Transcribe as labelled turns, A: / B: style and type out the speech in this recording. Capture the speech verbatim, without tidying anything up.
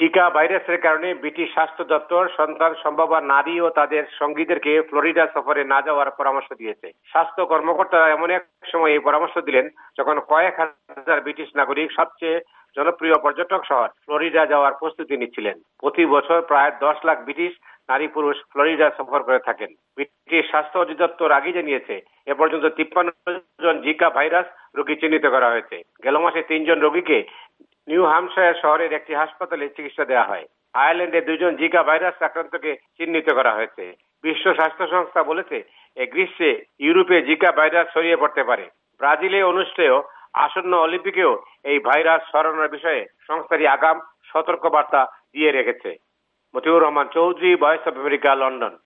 A: Zika ভাইরাসের কারণে British স্বাস্থ্য দপ্তর সন্তান সম্ভবা নারী ও তাদের সঙ্গীদেরকে ফ্লোরিডা সফরে না যাওয়ার পরামর্শ দিয়েছে। স্বাস্থ্য কর্মকর্তারা এমন এক সময় এই পরামর্শ দিলেন যখন কয়েক হাজার ব্রিটিশ নাগরিক সবচেয়ে জনপ্রিয় পর্যটক শহর ফ্লোরিডা যাওয়ার প্রস্তুতি নিচ্ছিলেন। প্রতি বছর প্রায় দশ লাখ ব্রিটিশ নারী পুরুষ ফ্লোরিডা সফর করে থাকেন। ব্রিটিশ স্বাস্থ্য অধিদপ্তর আগে জানিয়েছে এ পর্যন্ত তিপ্পান্ন জন জিকা ভাইরাস রোগী চিহ্নিত করা হয়েছে। গেল মাসে তিনজন রোগীকে নিউ হ্যাম্পশায়ার শহরের একটি হাসপাতালে চিকিৎসা দেওয়া হয়। আয়ারল্যান্ডে দুইজন জিকা ভাইরাস আক্রান্তকে চিহ্নিত করা হয়েছে। বিশ্ব স্বাস্থ্য সংস্থা বলেছে এই গ্রীষ্মে ইউরোপে জিকা ভাইরাস ছড়িয়ে পড়তে পারে। ব্রাজিলে অনুষ্ঠেয় আসন্ন অলিম্পিকেও এই ভাইরাস ছড়ানোর বিষয়ে সংস্থাটি আগাম সতর্কবার্তা দিয়ে রেখেছে। Motiur Rahman Chowdhury, Voice of America, London.